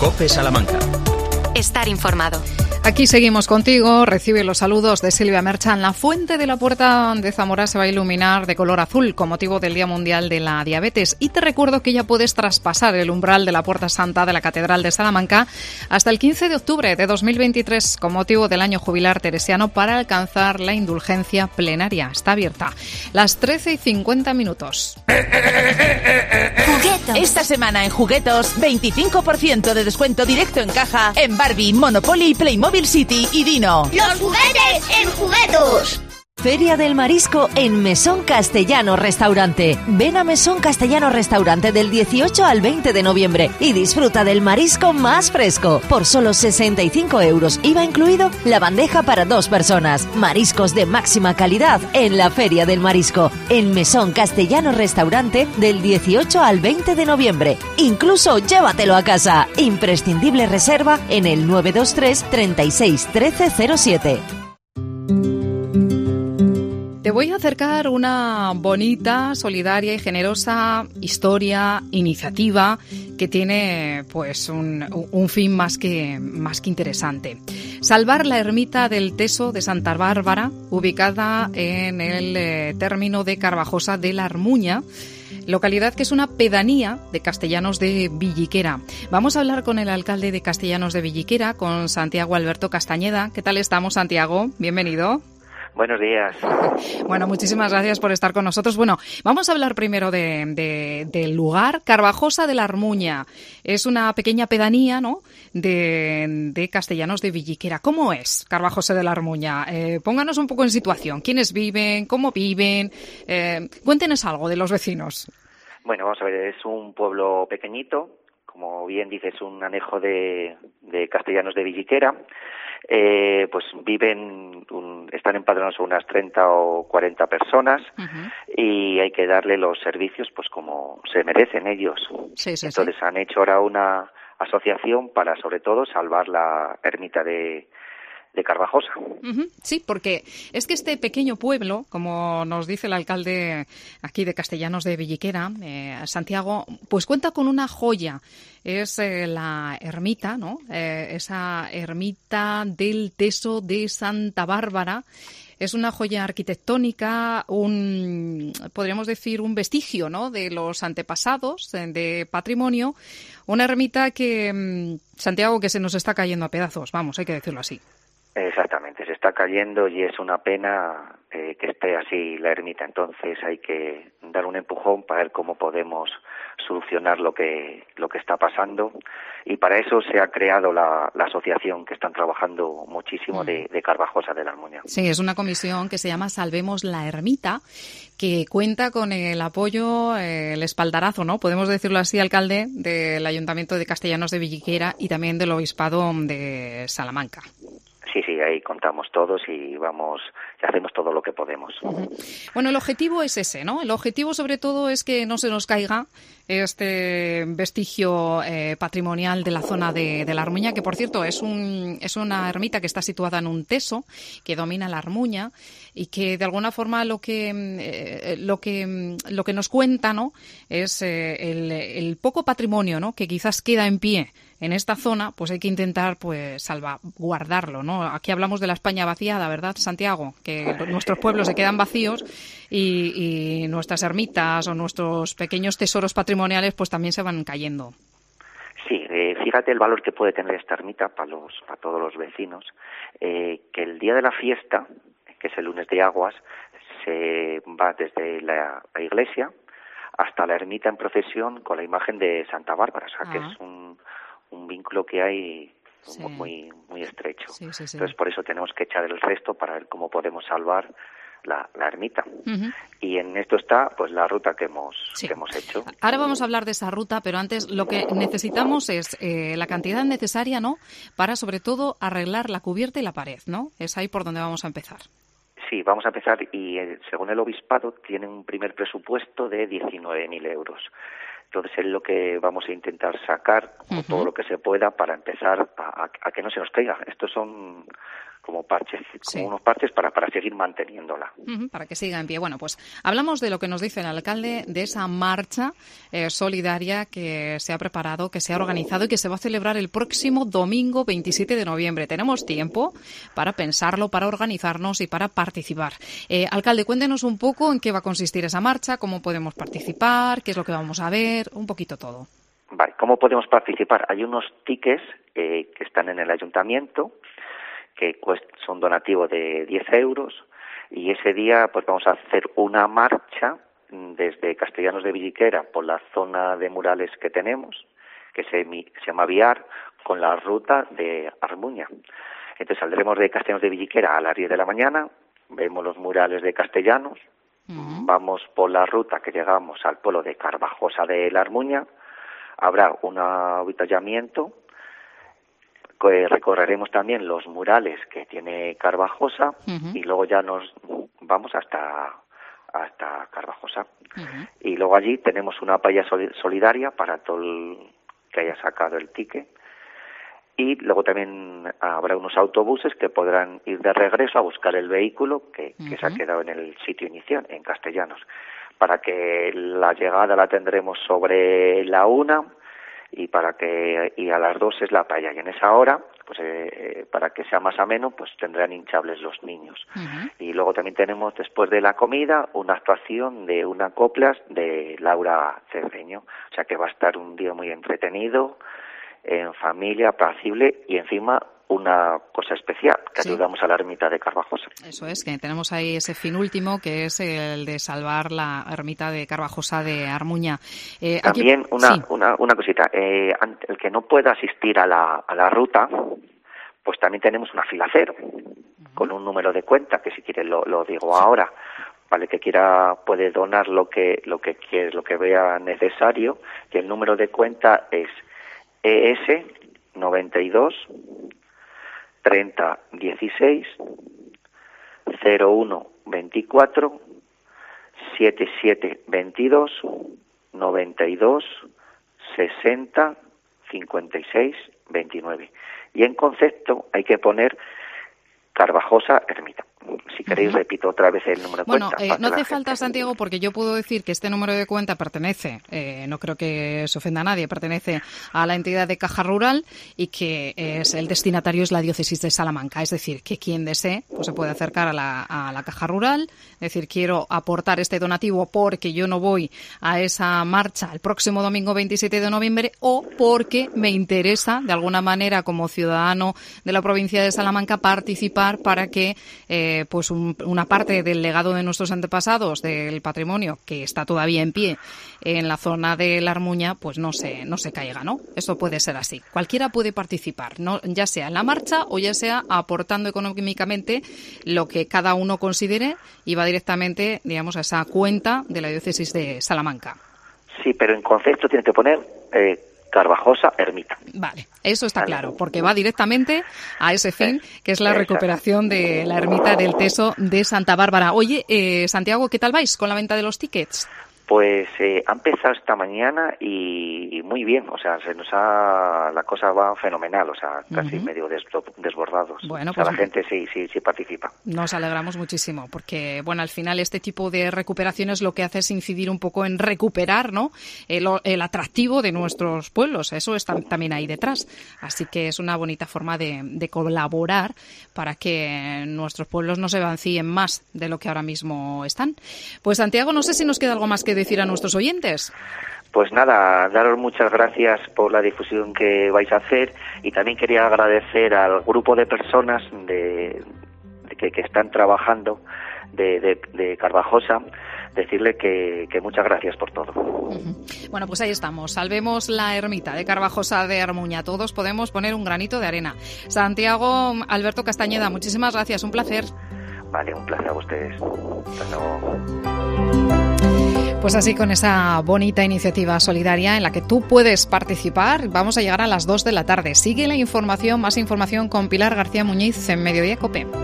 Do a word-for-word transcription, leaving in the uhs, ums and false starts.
COPE Salamanca. Estar informado. Aquí seguimos contigo. Recibe los saludos de Silvia Merchan. La fuente de la Puerta de Zamora se va a iluminar de color azul con motivo del Día Mundial de la Diabetes. Y te recuerdo que ya puedes traspasar el umbral de la Puerta Santa de la Catedral de Salamanca hasta el quince de octubre de dos mil veintitrés con motivo del año jubilar teresiano para alcanzar la indulgencia plenaria. Está abierta. Las trece y cincuenta minutos. Juguetos. Esta semana en Juguetos, veinticinco por ciento de descuento directo en caja en Barbie, Monopoly, Playmobil City y Dino. ¡Los juguetes en Juguetos! Feria del Marisco en Mesón Castellano Restaurante. Ven a Mesón Castellano Restaurante del dieciocho al veinte de noviembre y disfruta del marisco más fresco. Por solo sesenta y cinco euros, I V A incluido, la bandeja para dos personas. Mariscos de máxima calidad en la Feria del Marisco. En Mesón Castellano Restaurante del dieciocho al veinte de noviembre. Incluso llévatelo a casa. Imprescindible reserva en el nueve dos tres, treinta y seis, trece cero siete. Te voy a acercar una bonita, solidaria y generosa historia, iniciativa que tiene pues un, un fin más que, más que interesante. Salvar la ermita del Teso de Santa Bárbara, ubicada en el eh, término de Carvajosa de la Armuña, localidad que es una pedanía de Castellanos de Villiquera. Vamos a hablar con el alcalde de Castellanos de Villiquera, con Santiago Alberto Castañeda. ¿Qué tal estamos, Santiago? Bienvenido. Buenos días. Bueno, muchísimas gracias por estar con nosotros. Bueno, vamos a hablar primero de, de, del lugar. Carvajosa de la Armuña es una pequeña pedanía, ¿no?, de, de Castellanos de Villiquera. ¿Cómo es Carvajosa de la Armuña? Eh, pónganos un poco en situación. ¿Quiénes viven? ¿Cómo viven? Eh, cuéntenos algo de los vecinos. Bueno, vamos a ver, es un pueblo pequeñito, como bien dices, un anejo de, de Castellanos de Villiquera. Eh, pues viven, un, están empadronados unas treinta o cuarenta personas. Uh-huh. Y hay que darle los servicios pues como se merecen ellos. Sí, sí, Entonces sí. Han hecho ahora una asociación para sobre todo salvar la ermita de de Carvajosa. Uh-huh. Sí, porque es que este pequeño pueblo, como nos dice el alcalde aquí de Castellanos de Villiquera, eh, Santiago, pues cuenta con una joya. Es eh, la ermita, ¿no? Eh, esa ermita del Teso de Santa Bárbara. Es una joya arquitectónica, un, podríamos decir, un vestigio, ¿no?, de los antepasados, de patrimonio. Una ermita que, Santiago, que se nos está cayendo a pedazos, vamos, hay que decirlo así. Exactamente, se está cayendo y es una pena eh, que esté así la ermita. Entonces hay que dar un empujón para ver cómo podemos solucionar lo que lo que está pasando, y para eso se ha creado la, la asociación que están trabajando muchísimo de, de Carvajosa de la Armuña. Sí, es una comisión que se llama Salvemos la Ermita, que cuenta con el apoyo, eh, el espaldarazo, ¿no?, podemos decirlo así, alcalde, del Ayuntamiento de Castellanos de Villiquera y también del Obispado de Salamanca. Sí, sí, ahí contamos todos y vamos, y hacemos todo lo que podemos. Uh-huh. Bueno, el objetivo es ese, ¿no? El objetivo sobre todo es que no se nos caiga este vestigio eh, patrimonial de la zona de, de la Armuña, que por cierto es un es una ermita que está situada en un teso que domina la Armuña y que de alguna forma lo que eh, lo que lo que nos cuenta, ¿no?, es eh, el, el poco patrimonio, ¿no?, que quizás queda en pie en esta zona, pues hay que intentar pues salvaguardarlo, ¿no? Aquí hablamos de la España vaciada, ¿verdad, Santiago? Que nuestros pueblos se quedan vacíos y, y nuestras ermitas o nuestros pequeños tesoros patrimoniales pues también se van cayendo. Sí, eh, fíjate el valor que puede tener esta ermita para los para todos los vecinos, eh, que el día de la fiesta, que es el lunes de Aguas, se va desde la, la iglesia hasta la ermita en procesión con la imagen de Santa Bárbara, o sea ah. que es un un vínculo que hay sí. muy muy estrecho. Sí, sí, sí. Entonces por eso tenemos que echar el resto para ver cómo podemos salvar la, la ermita. Uh-huh. Y en esto está pues la ruta que hemos sí. que hemos hecho. Ahora vamos a hablar de esa ruta, pero antes lo que necesitamos es eh, la cantidad necesaria, ¿no?, para sobre todo arreglar la cubierta y la pared, ¿no? Es ahí por donde vamos a empezar. Sí, vamos a empezar y eh, según el obispado tiene un primer presupuesto de diecinueve mil euros. Entonces es lo que vamos a intentar sacar uh-huh. todo lo que se pueda para empezar a, a, a que no se nos caiga. Estos son como parches, como Sí. unos parches para, para seguir manteniéndola. Ujú, para que siga en pie. Bueno, pues hablamos de lo que nos dice el alcalde, de esa marcha eh, solidaria que se ha preparado, que se ha organizado y que se va a celebrar el próximo domingo veintisiete de noviembre. Tenemos tiempo para pensarlo, para organizarnos y para participar. Eh, alcalde, cuéntenos un poco en qué va a consistir esa marcha, cómo podemos participar, qué es lo que vamos a ver, un poquito todo. Vale, ¿cómo podemos participar? Hay unos tickets eh, que están en el ayuntamiento, que cuest- son donativos de diez euros, y ese día pues vamos a hacer una marcha desde Castellanos de Villiquera por la zona de murales que tenemos, que se, se llama Viar, con la ruta de Armuña. Entonces saldremos de Castellanos de Villiquera a las diez de la mañana, vemos los murales de Castellanos, uh-huh. vamos por la ruta que llegamos al pueblo de Carvajosa de la Armuña, habrá un avituallamiento, recorreremos también los murales que tiene Carvajosa uh-huh. y luego ya nos vamos hasta hasta Carvajosa. Uh-huh. Y luego allí tenemos una paella solidaria para todo el que haya sacado el ticket. Y luego también habrá unos autobuses que podrán ir de regreso a buscar el vehículo que, uh-huh. que se ha quedado en el sitio inicial, en Castellanos. Para que la llegada la tendremos sobre la una, y para que y a las dos es la paella, y en esa hora pues eh, para que sea más ameno pues tendrán hinchables los niños. Uh-huh. Y luego también tenemos después de la comida una actuación de una coplas de Laura Cerdeño, o sea que va a estar un día muy entretenido, en familia, apacible, y encima una cosa especial, que sí. ayudamos a la ermita de Carvajosa. Eso es, que tenemos ahí ese fin último, que es el de salvar la ermita de Carvajosa de Armuña. Eh, También aquí... una, sí. una una cosita, eh, el que no pueda asistir a la, a la ruta, pues también tenemos una fila cero, uh-huh. con un número de cuenta, que si quiere lo, lo digo sí. ahora, vale, que quiera puede donar lo que lo que quiere, lo que vea necesario, y el número de cuenta es E S noventa y dos treinta dieciséis cero uno veinticuatro setenta y siete veintidós noventa y dos sesenta cincuenta y seis veintinueve. Y en concepto hay que poner Carvajosa Ermita. Si queréis, uh-huh. repito otra vez el número de bueno, cuenta. Bueno, eh, no hace falta, Santiago, porque yo puedo decir que este número de cuenta pertenece, eh, no creo que se ofenda a nadie, pertenece a la entidad de Caja Rural, y que es el destinatario es la diócesis de Salamanca. Es decir, que quien desee pues se puede acercar a la, a la Caja Rural, decir, quiero aportar este donativo porque yo no voy a esa marcha el próximo domingo veintisiete de noviembre, o porque me interesa, de alguna manera, como ciudadano de la provincia de Salamanca, participar para que eh, pues un, una parte del legado de nuestros antepasados, del patrimonio que está todavía en pie en la zona de la Armuña, pues no se no se caiga, ¿no? Eso puede ser así. Cualquiera puede participar, no, ya sea en la marcha o ya sea aportando económicamente lo que cada uno considere, y va directamente, digamos, a esa cuenta de la diócesis de Salamanca. Sí, pero en concepto tiene que poner eh, Carvajosa Ermita. Vale, eso está vale. claro, porque va directamente a ese fin, que es la recuperación de la ermita del Teso de Santa Bárbara. Oye, eh, Santiago, ¿qué tal vais con la venta de los tickets? Pues eh, ha empezado esta mañana y, y muy bien, o sea, se nos ha la cosa va fenomenal, o sea, casi uh-huh. medio des, desbordados. Bueno, o sea, pues, la gente sí, sí, sí participa. Nos alegramos muchísimo, porque, bueno, al final este tipo de recuperaciones lo que hace es incidir un poco en recuperar, ¿no?, el, el atractivo de nuestros pueblos. Eso está también ahí detrás. Así que es una bonita forma de, de colaborar para que nuestros pueblos no se vacíen más de lo que ahora mismo están. Pues, Santiago, no sé si nos queda algo más que decir a nuestros oyentes. Pues nada, daros muchas gracias por la difusión que vais a hacer, y también quería agradecer al grupo de personas de, de que, que están trabajando de, de, de Carvajosa, decirle que, que muchas gracias por todo. Uh-huh. Bueno, pues ahí estamos. Salvemos la ermita de Carvajosa de Armuña. Todos podemos poner un granito de arena. Santiago Alberto Castañeda, muchísimas gracias. Un placer. Vale, un placer a ustedes. Hasta luego. Pues así, con esa bonita iniciativa solidaria en la que tú puedes participar, vamos a llegar a las dos de la tarde. Sigue la información, más información con Pilar García Muñiz en Mediodía COPE.